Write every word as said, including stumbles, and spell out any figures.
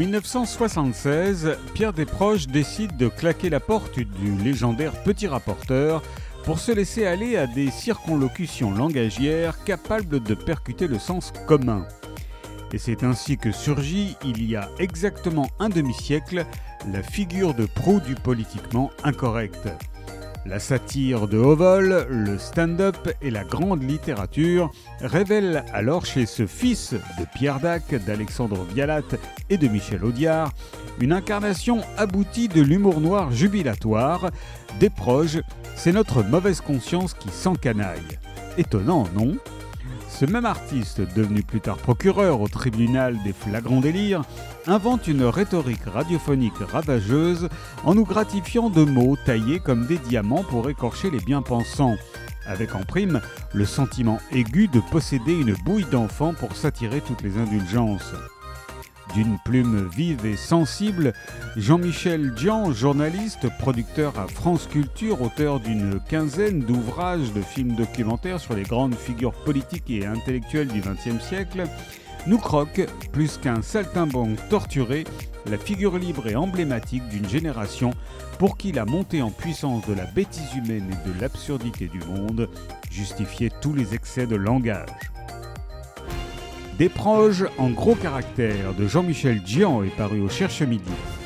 dix-neuf cent soixante-seize, Pierre Desproges décide de claquer la porte du légendaire Petit Rapporteur pour se laisser aller à des circonlocutions langagières capables de percuter le sens commun. Et c'est ainsi que surgit, il y a exactement un demi-siècle, la figure de proue du politiquement incorrect. La satire de haut vol, le stand-up et la grande littérature révèlent alors chez ce fils de Pierre Dac, d'Alexandre Vialat et de Michel Audiard une incarnation aboutie de l'humour noir jubilatoire. Desproges, c'est notre mauvaise conscience qui s'encanaille. Étonnant, non ? Ce même artiste, devenu plus tard procureur au tribunal des flagrants délires, invente une rhétorique radiophonique ravageuse en nous gratifiant de mots taillés comme des diamants pour écorcher les bien-pensants, avec en prime le sentiment aigu de posséder une bouille d'enfant pour s'attirer toutes les indulgences. D'une plume vive et sensible, Jean-Michel Dzian, journaliste, producteur à France Culture, auteur d'une quinzaine d'ouvrages de films documentaires sur les grandes figures politiques et intellectuelles du vingtième siècle, nous croque, plus qu'un saltimbanque torturé, la figure libre et emblématique d'une génération pour qui la montée en puissance de la bêtise humaine et de l'absurdité du monde justifiait tous les excès de langage. Desproges en gros caractères de Jean-Michel Dzian est paru au Cherche Midi.